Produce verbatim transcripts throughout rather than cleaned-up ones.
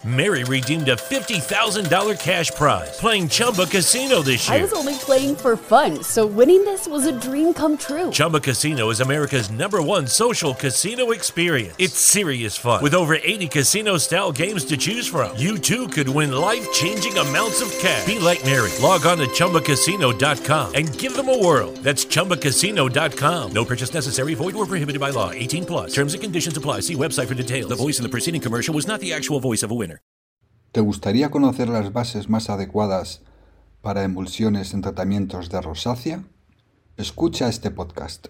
Mary redeemed a fifty thousand dollars cash prize playing Chumba Casino this year. I was only playing for fun, so winning this was a dream come true. Chumba Casino is America's number one social casino experience. It's serious fun. With over eighty casino-style games to choose from, you too could win life-changing amounts of cash. Be like Mary. Log on to Chumba Casino dot com and give them a whirl. That's Chumba Casino dot com. No purchase necessary. Void or prohibited by law. eighteen plus. Terms and conditions apply. See website for details. The voice in the preceding commercial was not the actual voice of a winner. ¿Te gustaría conocer las bases más adecuadas para emulsiones en tratamientos de rosácea? Escucha este podcast.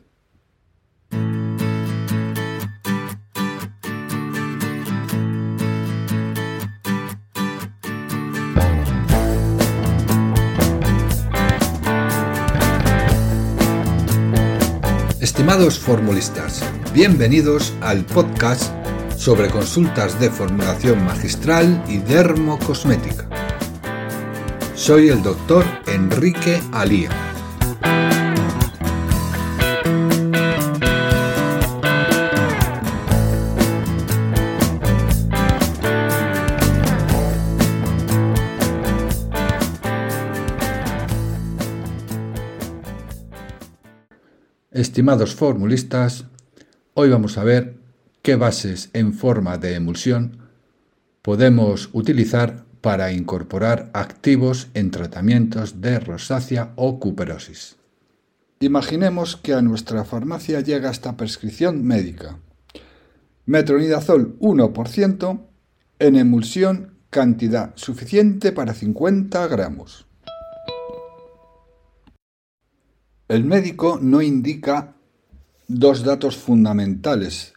Estimados formulistas, bienvenidos al podcast sobre consultas de formulación magistral y dermocosmética. Soy el doctor Enrique Alía. Estimados formulistas, hoy vamos a ver qué bases en forma de emulsión podemos utilizar para incorporar activos en tratamientos de rosácea o cuperosis. Imaginemos que a nuestra farmacia llega esta prescripción médica. Metronidazol uno por ciento en emulsión, cantidad suficiente para cincuenta gramos. El médico no indica dos datos fundamentales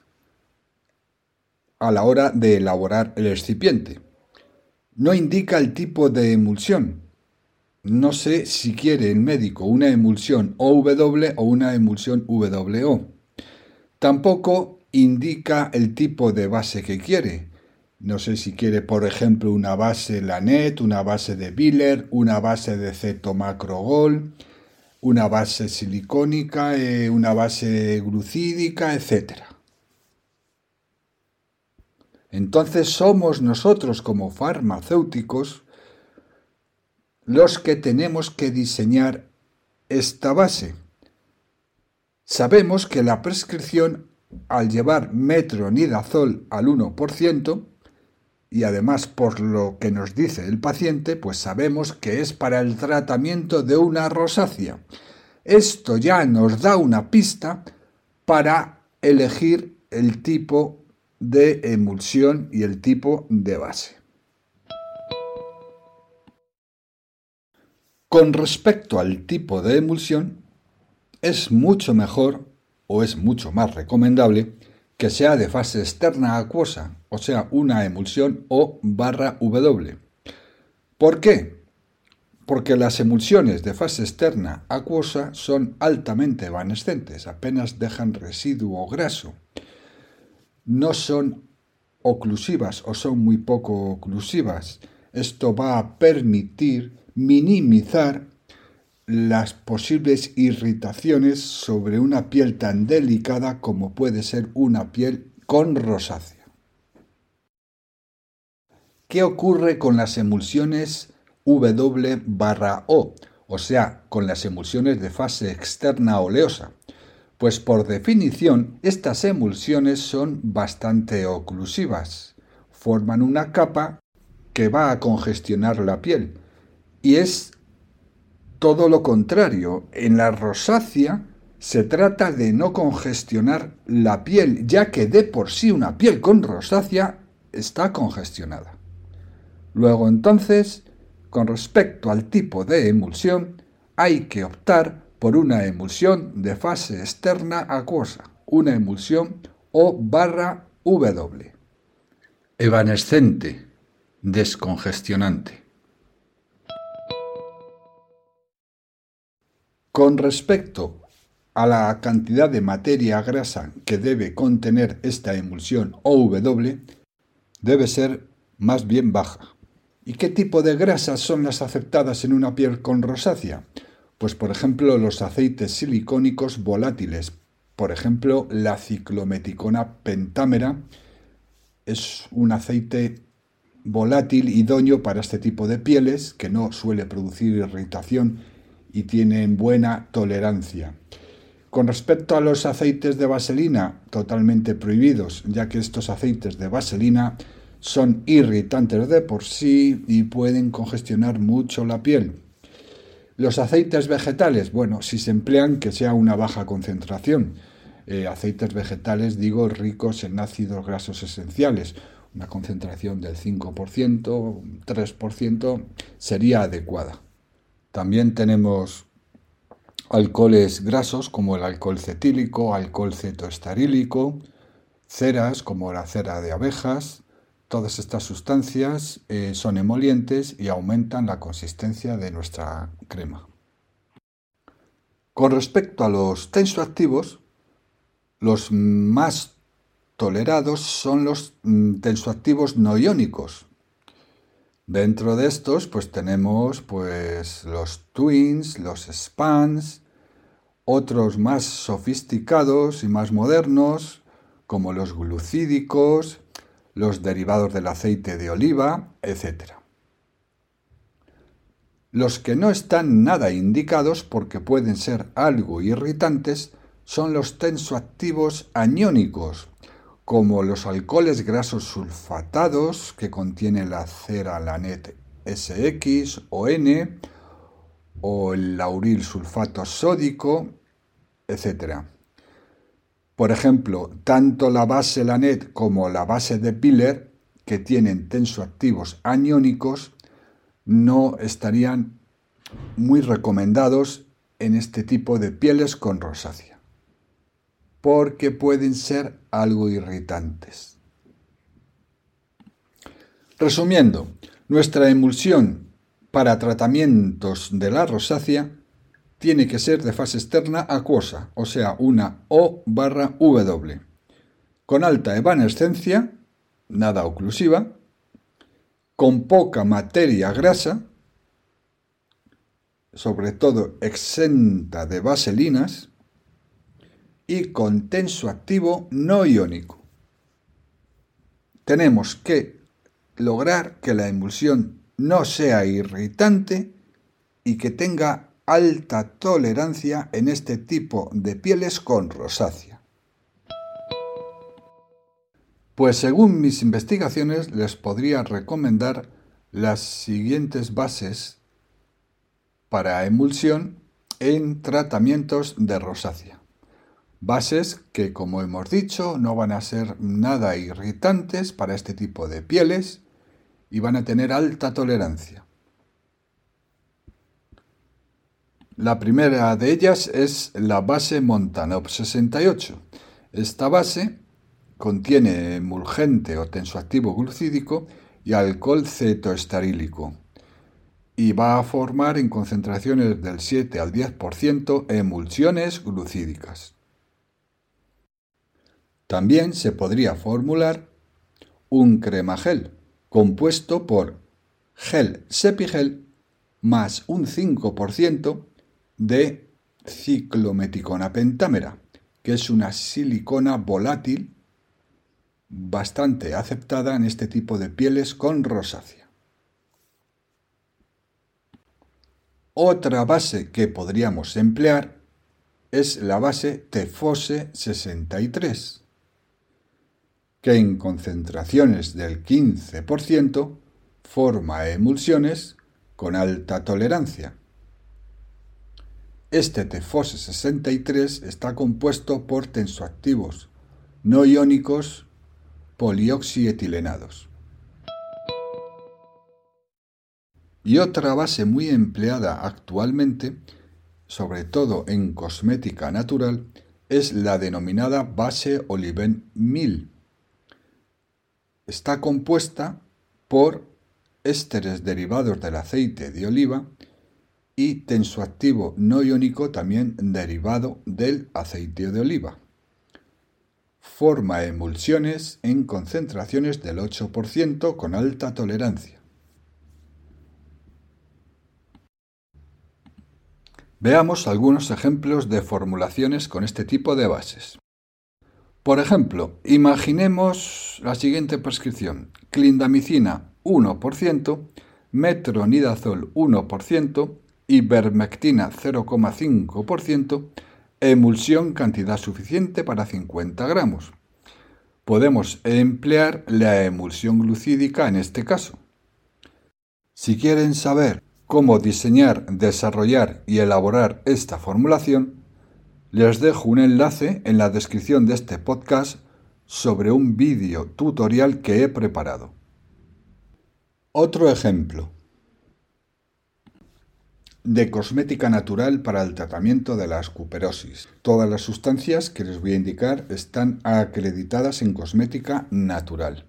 a la hora de elaborar el excipiente. No indica el tipo de emulsión. No sé si quiere el médico una emulsión O W o una emulsión W O. Tampoco indica el tipo de base que quiere. No sé si quiere, por ejemplo, una base Lanet, una base de Biller, una base de cetomacrogol, una base silicónica, eh, una base glucídica, etcétera. Entonces somos nosotros como farmacéuticos los que tenemos que diseñar esta base. Sabemos que la prescripción, al llevar metronidazol al uno por ciento, y además por lo que nos dice el paciente, pues sabemos que es para el tratamiento de una rosácea. Esto ya nos da una pista para elegir el tipo de emulsión y el tipo de base. Con respecto al tipo de emulsión, es mucho mejor o es mucho más recomendable que sea de fase externa acuosa, o sea, una emulsión O barra W. ¿Por qué? Porque las emulsiones de fase externa acuosa son altamente evanescentes, apenas dejan residuo graso. No son oclusivas o son muy poco oclusivas. Esto va a permitir minimizar las posibles irritaciones sobre una piel tan delicada como puede ser una piel con rosácea. ¿Qué ocurre con las emulsiones W barra O? O sea, con las emulsiones de fase externa oleosa. Pues por definición, estas emulsiones son bastante oclusivas. Forman una capa que va a congestionar la piel. Y es todo lo contrario. En la rosácea se trata de no congestionar la piel, ya que de por sí una piel con rosácea está congestionada. Luego entonces, con respecto al tipo de emulsión, hay que optar por una emulsión de fase externa acuosa, una emulsión O barra W. Evanescente, descongestionante. Con respecto a la cantidad de materia grasa que debe contener esta emulsión O W, debe ser más bien baja. ¿Y qué tipo de grasas son las aceptadas en una piel con rosácea? Pues por ejemplo los aceites silicónicos volátiles, por ejemplo la ciclometicona pentámera, es un aceite volátil idóneo para este tipo de pieles, que no suele producir irritación y tienen buena tolerancia. Con respecto a los aceites de vaselina, totalmente prohibidos, ya que estos aceites de vaselina son irritantes de por sí y pueden congestionar mucho la piel. Los aceites vegetales, bueno, si se emplean que sea una baja concentración. Eh, aceites vegetales, digo, ricos en ácidos grasos esenciales. Una concentración del cinco por ciento, tres por ciento sería adecuada. También tenemos alcoholes grasos como el alcohol cetílico, alcohol cetoestarílico, ceras como la cera de abejas. Todas estas sustancias eh, son emolientes y aumentan la consistencia de nuestra crema. Con respecto a los tensoactivos, los más tolerados son los mm, tensoactivos no iónicos. Dentro de estos pues tenemos pues, los twins, los spans, otros más sofisticados y más modernos como los glucídicos, los derivados del aceite de oliva, etcétera. Los que no están nada indicados porque pueden ser algo irritantes son los tensoactivos aniónicos, como los alcoholes grasos sulfatados que contienen la cera-lanet S X o N, o el lauril sulfato sódico, etcétera. Por ejemplo, tanto la base Lanet como la base de Piller, que tienen tensoactivos aniónicos, no estarían muy recomendados en este tipo de pieles con rosácea, porque pueden ser algo irritantes. Resumiendo, nuestra emulsión para tratamientos de la rosácea tiene que ser de fase externa acuosa, o sea, una O barra W, con alta evanescencia, nada oclusiva, con poca materia grasa, sobre todo exenta de vaselinas, y con tensoactivo no iónico. Tenemos que lograr que la emulsión no sea irritante y que tenga alta tolerancia en este tipo de pieles con rosácea. Pues según mis investigaciones les podría recomendar las siguientes bases para emulsión en tratamientos de rosácea. Bases que, como hemos dicho, no van a ser nada irritantes para este tipo de pieles y van a tener alta tolerancia. La primera de ellas es la base Montanov sesenta y ocho. Esta base contiene emulgente o tensoactivo glucídico y alcohol cetoestarílico y va a formar en concentraciones del siete al diez por ciento emulsiones glucídicas. También se podría formular un crema gel compuesto por gel Sepigel más un cinco por ciento de ciclometicona pentámera, que es una silicona volátil bastante aceptada en este tipo de pieles con rosácea. Otra base que podríamos emplear es la base Tefose sesenta y tres, que en concentraciones del quince por ciento forma emulsiones con alta tolerancia. Este Tefose sesenta y tres está compuesto por tensoactivos no iónicos polioxietilenados. Y otra base muy empleada actualmente, sobre todo en cosmética natural, es la denominada base Oliven mil. Está compuesta por ésteres derivados del aceite de oliva y tensoactivo no iónico también derivado del aceite de oliva. Forma emulsiones en concentraciones del ocho por ciento con alta tolerancia. Veamos algunos ejemplos de formulaciones con este tipo de bases. Por ejemplo, imaginemos la siguiente prescripción: clindamicina uno por ciento, metronidazol uno por ciento, ivermectina cero coma cinco por ciento, emulsión cantidad suficiente para cincuenta gramos. Podemos emplear la emulsión glucídica en este caso. Si quieren saber cómo diseñar, desarrollar y elaborar esta formulación, les dejo un enlace en la descripción de este podcast sobre un vídeo tutorial que he preparado. Otro ejemplo de cosmética natural para el tratamiento de la cuperosis. Todas las sustancias que les voy a indicar están acreditadas en cosmética natural.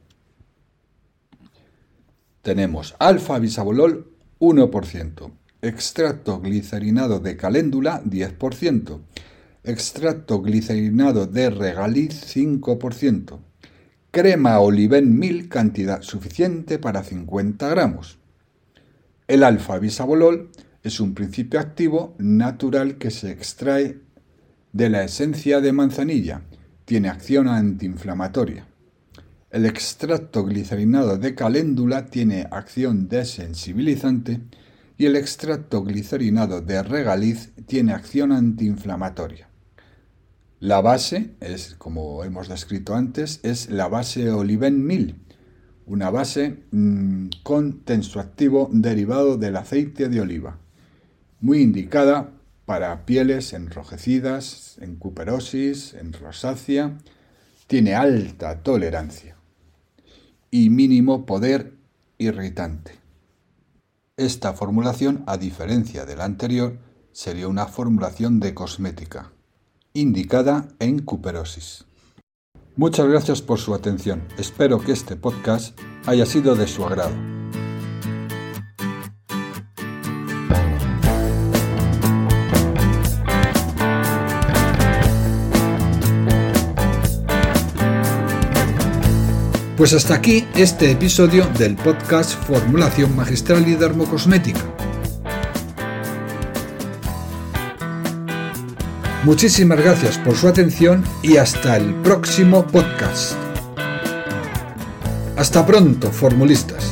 Tenemos alfa-bisabolol uno por ciento, extracto glicerinado de caléndula diez por ciento, extracto glicerinado de regaliz cinco por ciento, crema Oliven Mil cantidad suficiente para cincuenta gramos. El alfa-bisabolol es un principio activo natural que se extrae de la esencia de manzanilla. Tiene acción antiinflamatoria. El extracto glicerinado de caléndula tiene acción desensibilizante y el extracto glicerinado de regaliz tiene acción antiinflamatoria. La base, es, como hemos descrito antes, es la base Oliven Mil, una base mmm, con tensoactivo derivado del aceite de oliva, muy indicada para pieles enrojecidas, en cuperosis, en rosácea, tiene alta tolerancia y mínimo poder irritante. Esta formulación, a diferencia de la anterior, sería una formulación de cosmética, indicada en cuperosis. Muchas gracias por su atención. Espero que este podcast haya sido de su agrado. Pues hasta aquí este episodio del podcast Formulación Magistral y Dermocosmética. Muchísimas gracias por su atención y hasta el próximo podcast. Hasta pronto, formulistas.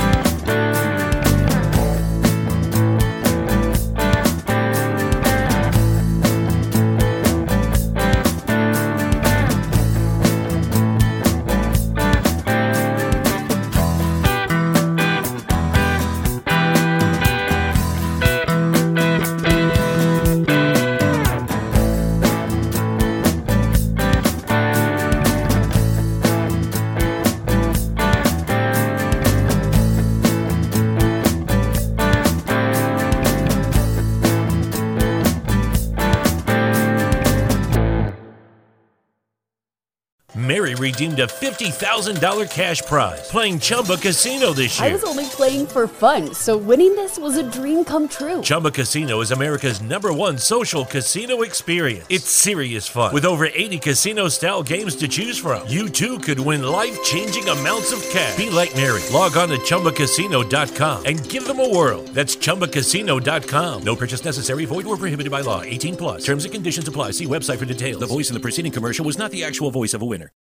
Mary redeemed a fifty thousand dollars cash prize playing Chumba Casino this year. I was only playing for fun, so winning this was a dream come true. Chumba Casino is America's number one social casino experience. It's serious fun. With over eighty casino-style games to choose from, you too could win life-changing amounts of cash. Be like Mary. Log on to Chumba Casino dot com and give them a whirl. That's Chumba Casino dot com. No purchase necessary. Void or prohibited by law. eighteen plus. Terms and conditions apply. See website for details. The voice in the preceding commercial was not the actual voice of a winner.